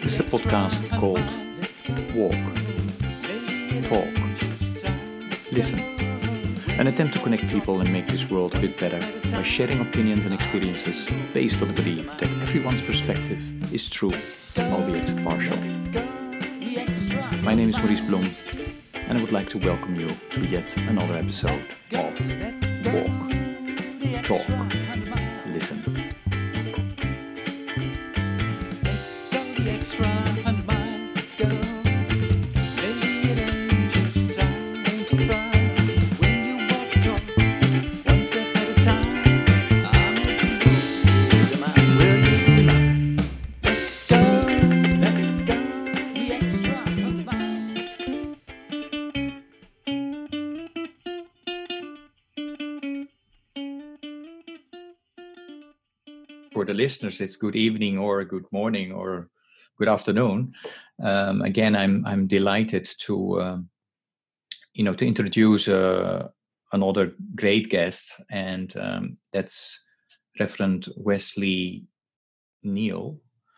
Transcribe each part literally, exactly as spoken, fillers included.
is a podcast called Walk, Talk, Listen. An attempt to connect people and make this world a bit better by sharing opinions and experiences based on the belief that everyone's perspective is true, albeit partial. My name is Maurice Blom, and I would like to welcome you to yet another episode of Walk, Talk, Listen. For the listeners, it's good evening or good morning or good afternoon. Um, again, I'm I'm delighted to um, you know to introduce uh, another great guest, and um, that's Reverend Wesley Neal,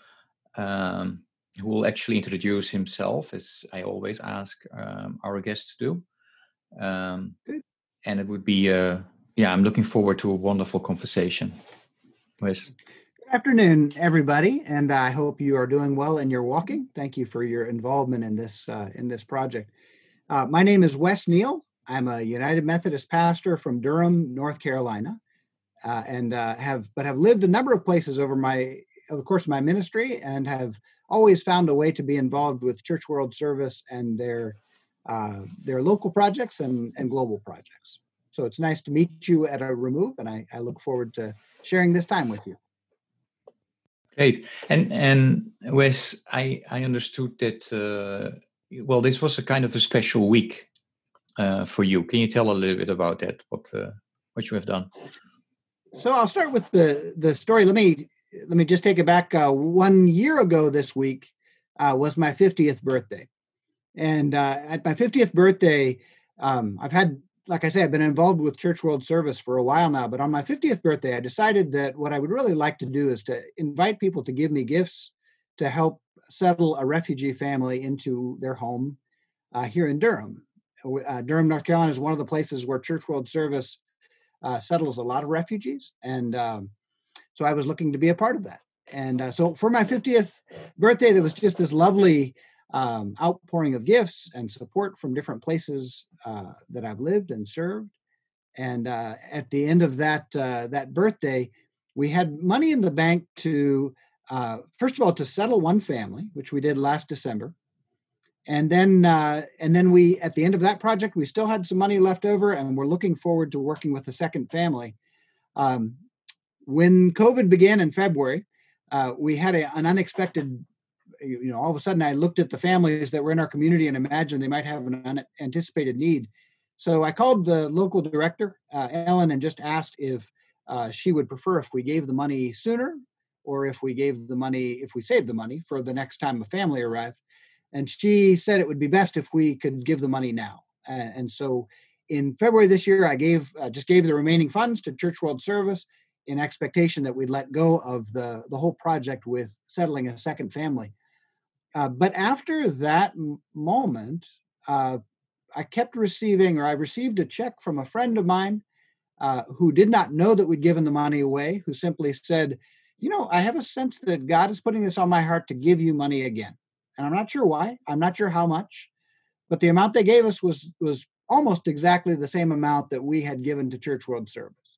um, who will actually introduce himself, as I always ask um, our guests to do. Um, and it would be uh, yeah, I'm looking forward to a wonderful conversation. Wes. Good afternoon, everybody, and I hope you are doing well in your walking. Thank you for your involvement in this uh, in this project. Uh, my name is Wes Neal. I'm a United Methodist pastor from Durham, North Carolina, uh, and uh, have but have lived a number of places over my over the course of my ministry, and have always found a way to be involved with Church World Service and their uh, their local projects and, and global projects. So it's nice to meet you at a remove, and I, I look forward to sharing this time with you. Great. And and Wes, I, I understood that, uh, well, this was a kind of a special week uh, for you. Can you tell a little bit about that, what uh, what you have done? So I'll start with the, the story. Let me let me just take it back. Uh, one year ago this week uh, was my fiftieth birthday. And uh, at my fiftieth birthday, um, I've had, like I say, I've been involved with Church World Service for a while now, but on my fiftieth birthday, I decided that what I would really like to do is to invite people to give me gifts to help settle a refugee family into their home uh, here in Durham. Uh, Durham, North Carolina is one of the places where Church World Service uh, settles a lot of refugees. And um, so I was looking to be a part of that. And uh, so for my fiftieth birthday, there was just this lovely Um, outpouring of gifts and support from different places uh, that I've lived and served. And uh, at the end of that uh, that birthday, we had money in the bank to, uh, first of all, to settle one family, which we did last December. And then, uh, and then we, at the end of that project, we still had some money left over, and we're looking forward to working with the second family. Um, when COVID began in February, uh, we had a, an unexpected you know, all of a sudden I looked at the families that were in our community and imagined they might have an unanticipated need. So I called the local director, uh, Ellen, and just asked if uh, she would prefer if we gave the money sooner, or if we gave the money, if we saved the money for the next time a family arrived. And she said it would be best if we could give the money now. Uh, and so in February this year, I gave uh, just gave the remaining funds to Church World Service in expectation that we'd let go of the, the whole project with settling a second family. Uh, but after that m- moment, uh, I kept receiving, or I received a check from a friend of mine uh, who did not know that we'd given the money away, who simply said, you know, I have a sense that God is putting this on my heart to give you money again. And I'm not sure why. I'm not sure how much. But the amount they gave us was, was almost exactly the same amount that we had given to Church World Service.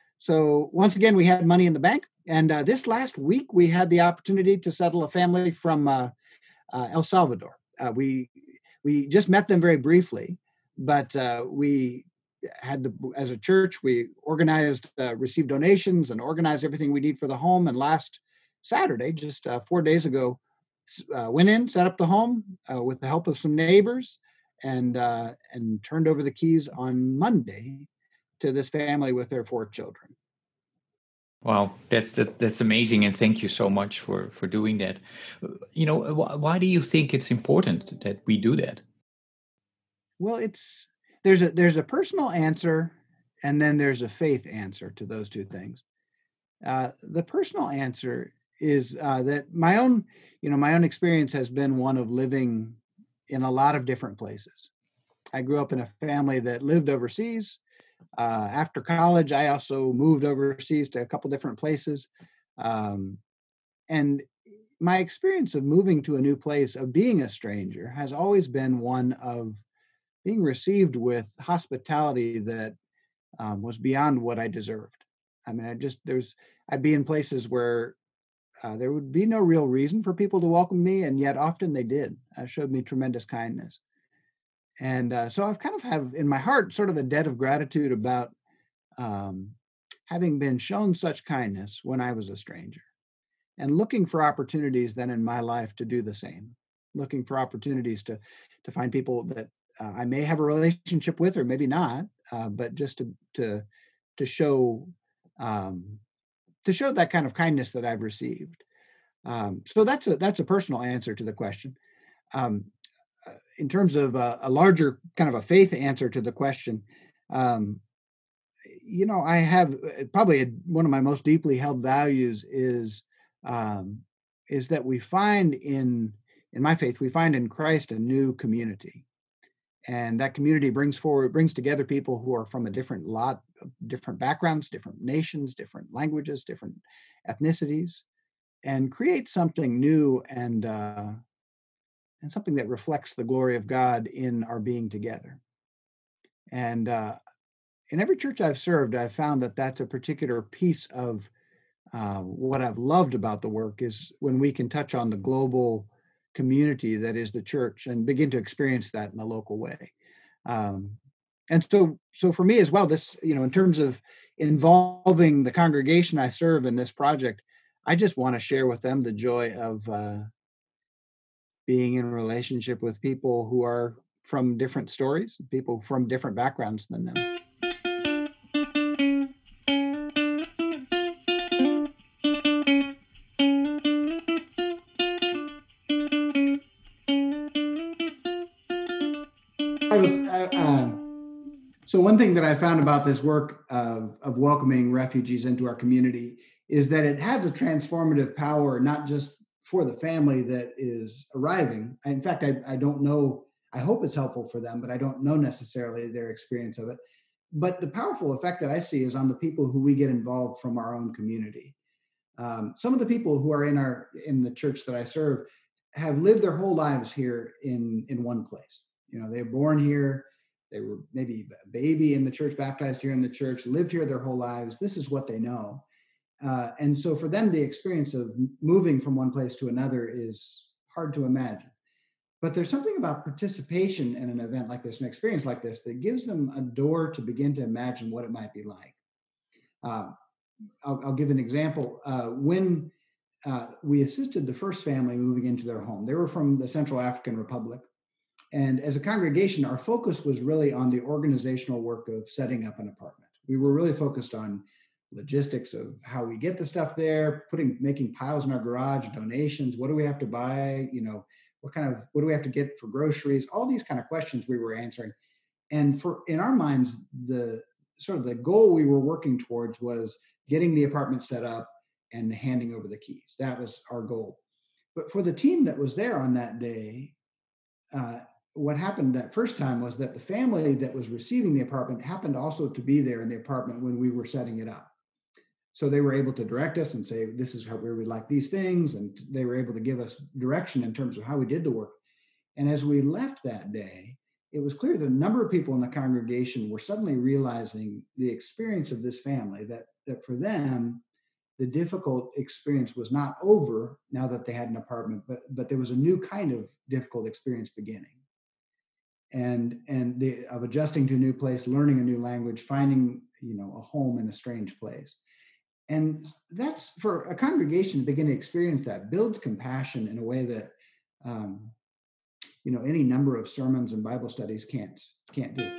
So once again, we had money in the bank. And uh, this last week, we had the opportunity to settle a family from uh, Uh, El Salvador. Uh, we we just met them very briefly, but uh, we had the as a church we organized, uh, received donations, and organized everything we need for the home. And last Saturday, just uh, four days ago, uh, went in, set up the home uh, with the help of some neighbors, and uh, and turned over the keys on Monday to this family with their four children. Wow, that's that, that's amazing, and thank you so much for, for doing that. You know, wh- why do you think it's important that we do that? Well, it's there's a there's a personal answer, and then there's a faith answer to those two things. Uh, the personal answer is uh, that my own, you know, my own experience has been one of living in a lot of different places. I grew up in a family that lived overseas. Uh, after college, I also moved overseas to a couple different places. Um, and my experience of moving to a new place, of being a stranger, has always been one of being received with hospitality that um, was beyond what I deserved. I mean, I just, there's, I'd be in places where uh, there would be no real reason for people to welcome me, and yet often they did. Uh, showed me tremendous kindness. And uh, so I've kind of have in my heart sort of a debt of gratitude about um, having been shown such kindness when I was a stranger, and looking for opportunities then in my life to do the same, looking for opportunities to to find people that uh, I may have a relationship with or maybe not, uh, but just to to to show um, to show that kind of kindness that I've received. Um, so that's a that's a personal answer to the question. Um, uh, in terms of a, a larger kind of a faith answer to the question, um, you know, I have uh, probably a, one of my most deeply held values is um, is that we find in in my faith we find in Christ a new community, and that community brings forward brings together people who are from a different lot of different backgrounds, different nations, different languages, different ethnicities, and creates something new and uh, and something that reflects the glory of God in our being together. And uh, in every church I've served, I've found that that's a particular piece of uh, what I've loved about the work is when we can touch on the global community that is the church and begin to experience that in a local way. Um, and so, so for me as well, this, you know, in terms of involving the congregation I serve in this project, I just want to share with them the joy of uh, being in a relationship with people who are from different stories, people from different backgrounds than them. I was, uh, um, so one thing that I found about this work of, of welcoming refugees into our community is that it has a transformative power, not just for the family that is arriving. In fact, I, I don't know, I hope it's helpful for them, but I don't know necessarily their experience of it. But the powerful effect that I see is on the people who we get involved from our own community. Um, some of the people who are in our in the church that I serve have lived their whole lives here in in one place. You know, they were born here. They were maybe a baby in the church, baptized here in the church, lived here their whole lives. This is what they know. Uh, and so for them, the experience of moving from one place to another is hard to imagine. But there's something about participation in an event like this, an experience like this, that gives them a door to begin to imagine what it might be like. Uh, I'll, I'll give an example. Uh, when uh, we assisted the first family moving into their home, they were from the Central African Republic. And as a congregation, our focus was really on the organizational work of setting up an apartment. We were really focused on logistics of how we get the stuff there, putting, making piles in our garage, donations. What do we have to buy? You know, what kind of, what do we have to get for groceries? All these kind of questions we were answering. And for, in our minds, the sort of the goal we were working towards was getting the apartment set up and handing over the keys. That was our goal. But for the team that was there on that day, uh, what happened that first time was that the family that was receiving the apartment happened also to be there in the apartment when we were setting it up. So they were able to direct us and say, this is how we would like these things. And they were able to give us direction in terms of how we did the work. And as we left that day, it was clear that a number of people in the congregation were suddenly realizing the experience of this family, that, that for them, the difficult experience was not over now that they had an apartment, but, but there was a new kind of difficult experience beginning. And, and the, of adjusting to a new place, learning a new language, finding, you know, a home in a strange place. And that's for a congregation to begin to experience that builds compassion in a way that, um, you know, any number of sermons and Bible studies can't, can't do.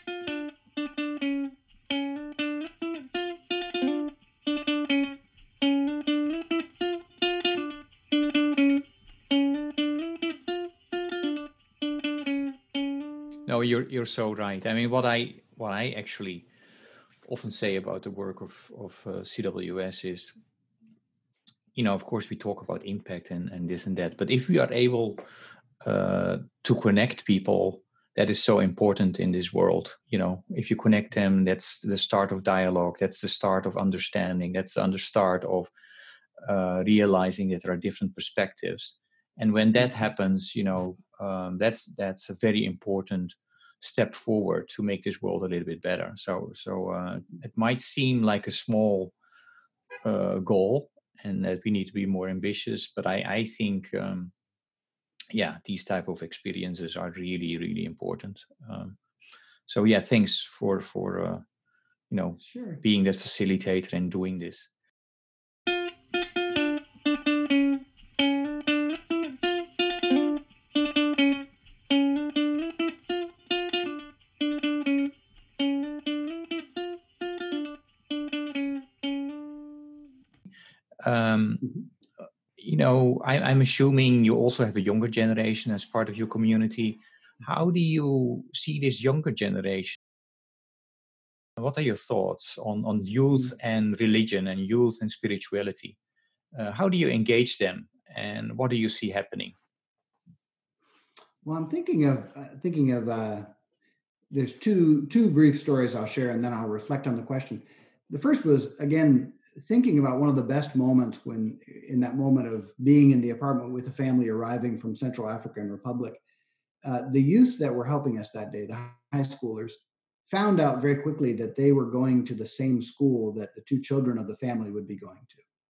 No, you're you're so right. I mean, what I what I actually often say about the work of of uh, C W S is you know, of course, we talk about impact and, and this and that, but if we are able uh, to connect people, that is so important in this world. You know, if you connect them, that's the start of dialogue. That's the start of understanding. That's the under start of uh, realizing that there are different perspectives. And when that happens, you know, um, that's that's a very important step forward to make this world a little bit better. So, so uh, it might seem like a small uh, goal, and that we need to be more ambitious. But I, I think, um, yeah, these type of experiences are really, really important. Um, so, yeah, thanks for for uh, you know Sure. being that facilitator and doing this. Um, Mhm. you know, I, I'm assuming you also have a younger generation as part of your community. How do you see this younger generation? What are your thoughts on, on youth Mhm. and religion and youth and spirituality? Uh, how do you engage them, and what do you see happening? Well, I'm thinking of uh, thinking of uh, there's two two brief stories I'll share, and then I'll reflect on the question. The first was again thinking about one of the best moments when, in that moment of being in the apartment with a family arriving from Central African Republic, uh, the youth that were helping us that day, the high schoolers, found out very quickly that they were going to the same school that the two children of the family would be going to.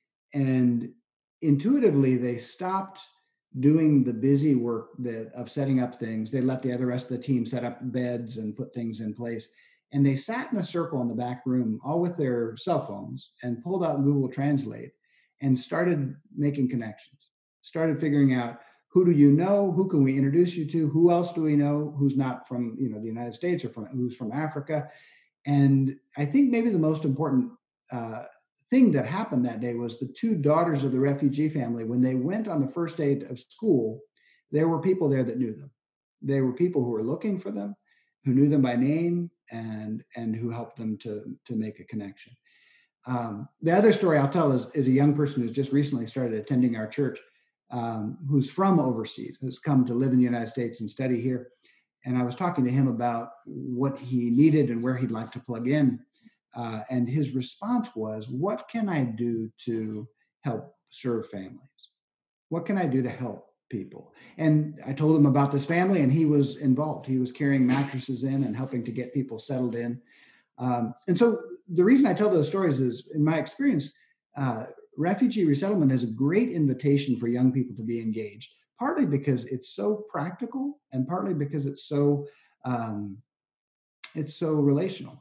And intuitively, they stopped doing the busy work that of setting up things. They let the other rest of the team set up beds and put things in place. And they sat in a circle in the back room, all with their cell phones, and pulled out Google Translate and started making connections, started figuring out who do you know, who can we introduce you to, who else do we know who's not from, you know, the United States or from who's from Africa. And I think maybe the most important uh, thing that happened that day was the two daughters of the refugee family, when they went on the first day of school, there were people there that knew them. There were people who were looking for them, who knew them by name, and and who helped them to to make a connection. Um, the other story I'll tell is, is a young person who's just recently started attending our church, um, who's from overseas, has come to live in the United States and study here. And I was talking to him about what he needed and where he'd like to plug in. Uh, and his response was, "What can I do to help serve families? What can I do to help people?" And I told him about this family, and he was involved. He was carrying mattresses in and helping to get people settled in. Um, and so the reason I tell those stories is, in my experience, uh, refugee resettlement is a great invitation for young people to be engaged, partly because it's so practical and partly because it's so um, it's so relational.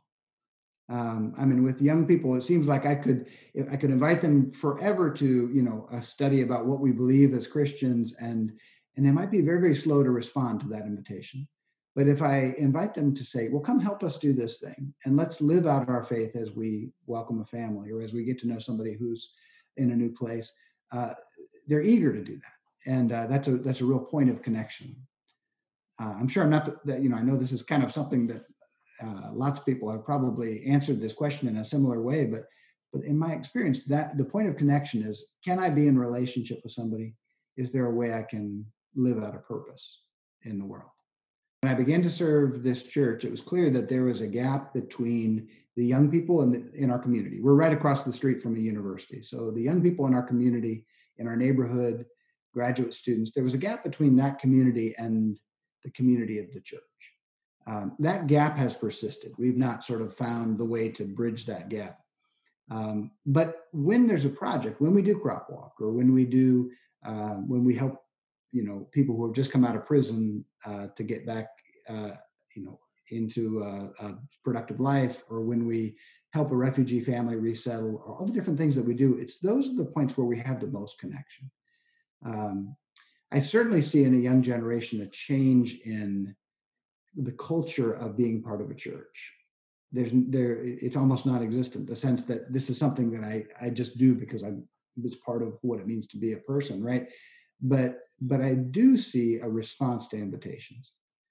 Um, I mean, with young people, it seems like I could I could invite them forever to, you know, a study about what we believe as Christians, and and they might be very very slow to respond to that invitation. But if I invite them to say, "Well, come help us do this thing, and let's live out our faith as we welcome a family or as we get to know somebody who's in a new place," uh, they're eager to do that, and uh, that's a that's a real point of connection. Uh, I'm sure I'm not the, that, you know, I know this is kind of something that uh, lots of people have probably answered this question in a similar way, but but in my experience, that the point of connection is: can I be in relationship with somebody? Is there a way I can live out a purpose in the world? When I began to serve this church, it was clear that there was a gap between the young people in, the, in our community. We're right across the street from a university. So the young people in our community, in our neighborhood, graduate students, there was a gap between that community and the community of the church. Um, that gap has persisted. We've not sort of found the way to bridge that gap. Um, but when there's a project, when we do Crop Walk, or when we do, uh, when we help, you know, people who have just come out of prison uh, to get back, uh, you know, into a, a productive life, or when we help a refugee family resettle, or all the different things that we do, it's those are the points where we have the most connection. Um, I certainly see in a young generation a change in the culture of being part of a church. There's there it's almost non-existent, the sense that this is something that i i just do because I'm it's part of what it means to be a person, right? But but I do see a response to invitations,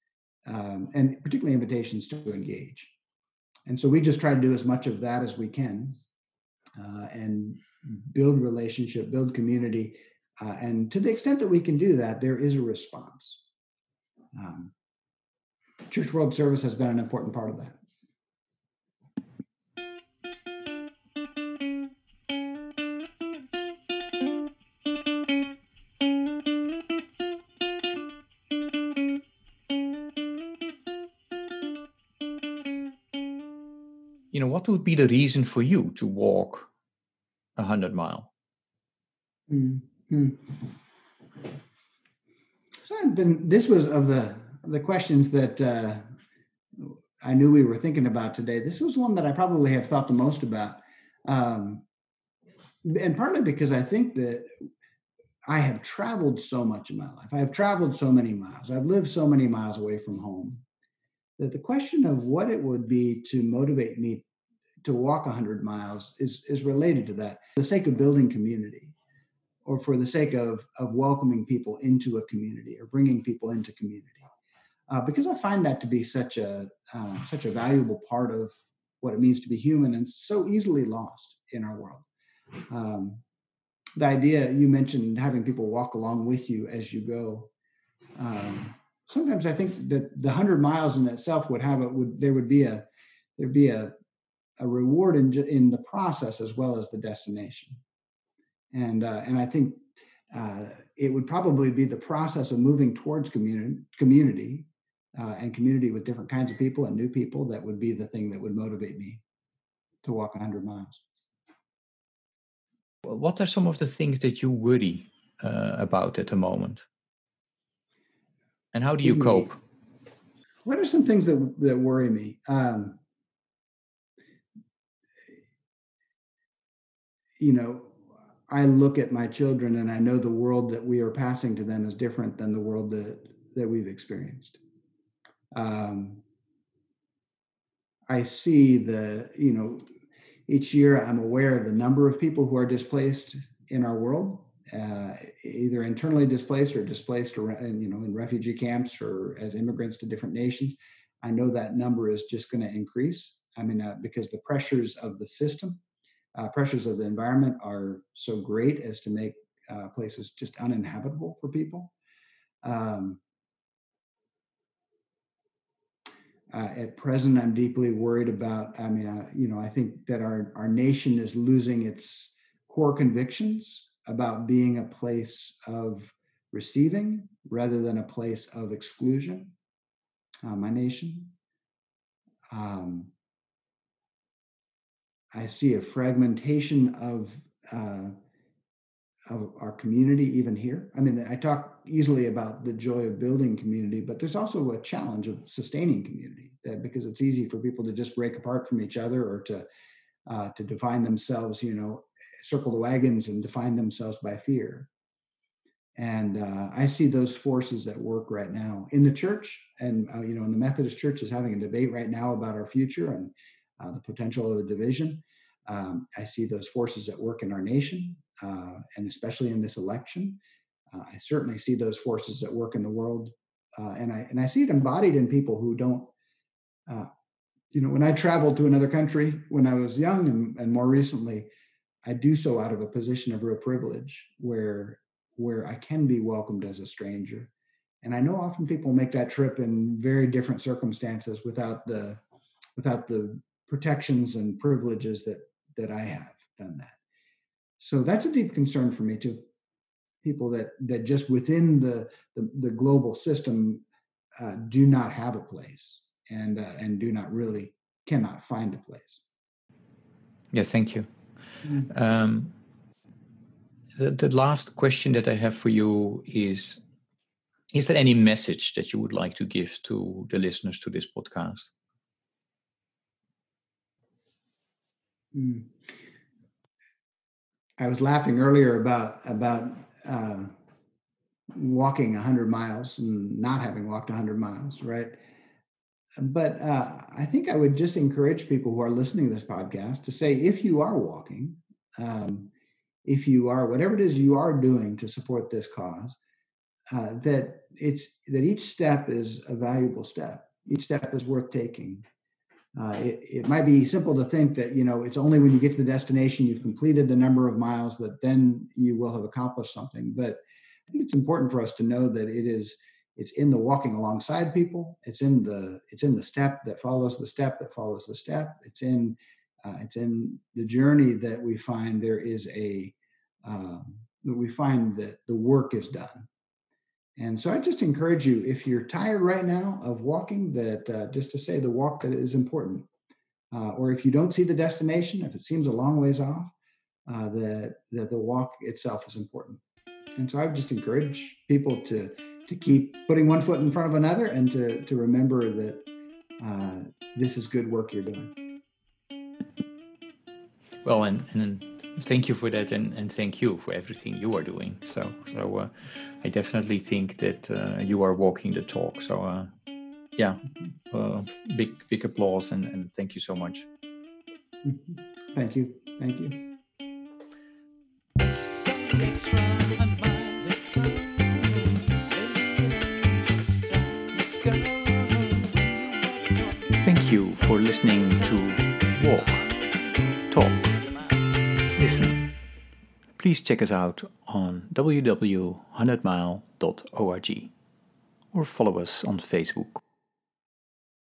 um, and particularly invitations to engage. And so we just try to do as much of that as we can, uh, and build relationship, build community. Uh, and to the extent that we can do that, there is a response. Um, Church World Service has been an important part of that. You know, what would be the reason for you to walk a hundred mile? Mm-hmm. So I've been, this was of the, the questions that uh, I knew we were thinking about today. This was one that I probably have thought the most about. Um, and partly because I think that I have traveled so much in my life. I have traveled so many miles. I've lived so many miles away from home that the question of what it would be to motivate me to walk one hundred miles is, is related to that. For the sake of building community, or for the sake of, of welcoming people into a community or bringing people into community. Uh, because I find that to be such a uh, such a valuable part of what it means to be human and so easily lost in our world. Um, the idea you mentioned, having people walk along with you as you go. Um, sometimes I think that the hundred miles in itself would have it would there would be a there'd be a a reward in in the process as well as the destination. And uh, and I think uh, it would probably be the process of moving towards community community. Uh, and community with different kinds of people and new people that would be the thing that would motivate me to walk one hundred miles. What are some of the things that you worry uh, about at the moment? And how do you cope? What are some things that, that worry me? Um, you know, I look at my children and I know the world that we are passing to them is different than the world that, that we've experienced. Um, I see the, you know, each year I'm aware of the number of people who are displaced in our world, uh, either internally displaced or displaced around, you know, in refugee camps or as immigrants to different nations. I know that number is just going to increase. I mean, uh, because the pressures of the system, uh, pressures of the environment are so great as to make uh, places just uninhabitable for people. Um, Uh, at present, I'm deeply worried about, I mean, uh, you know, I think that our, our nation is losing its core convictions about being a place of receiving rather than a place of exclusion, uh, my nation. Um, I see a fragmentation of, uh, of our community even here. I mean, I talk easily about the joy of building community, but there's also a challenge of sustaining community, that because it's easy for people to just break apart from each other or to uh, to define themselves, you know, circle the wagons and define themselves by fear. And uh, I see those forces at work right now in the church, and uh, you know, in the Methodist Church is having a debate right now about our future and uh, the potential of the division. Um, I see those forces at work in our nation, uh, and especially in this election. Uh, I certainly see those forces at work in the world, uh, and I and I see it embodied in people who don't. Uh, you know, when I traveled to another country when I was young, and, and more recently, I do so out of a position of real privilege, where where I can be welcomed as a stranger. And I know often people make that trip in very different circumstances without the without the protections and privileges that that I have done that. So that's a deep concern for me too. People that that just within the the, the global system uh, do not have a place and uh, and do not really cannot find a place. Yeah, thank you. Mm-hmm. Um, the, the last question that I have for you is: is there any message that you would like to give to the listeners to this podcast? Mm. I was laughing earlier about about uh, walking one hundred miles and not having walked one hundred miles, right? But uh, I think I would just encourage people who are listening to this podcast to say, if you are walking, um, if you are, whatever it is you are doing to support this cause, uh, that it's that each step is a valuable step. Each step is worth taking. Uh, it, it might be simple to think that, you know, it's only when you get to the destination, you've completed the number of miles, that then you will have accomplished something. But I think it's important for us to know that it is, it's in the walking alongside people. It's in the, it's in the step that follows the step that follows the step. It's in, uh, it's in the journey that we find there is a, um, that we find that the work is done. And so I just encourage you, if you're tired right now of walking, that uh, just to say the walk that is important. Uh, or if you don't see the destination, if it seems a long ways off, uh, that, that the walk itself is important. And so I would just encourage people to, to keep putting one foot in front of another, and to, to remember that uh, this is good work you're doing. Well, and, and thank you for that, and, and thank you for everything you are doing. So, so uh, I definitely think that uh, you are walking the talk. So, uh, yeah, uh, big big applause, and, and thank you so much. Thank you, thank you. Let's run, let's go. Thank you for listening to Walk, Talk, Listen. Please check us out on w w w dot one hundred mile dot org or follow us on Facebook.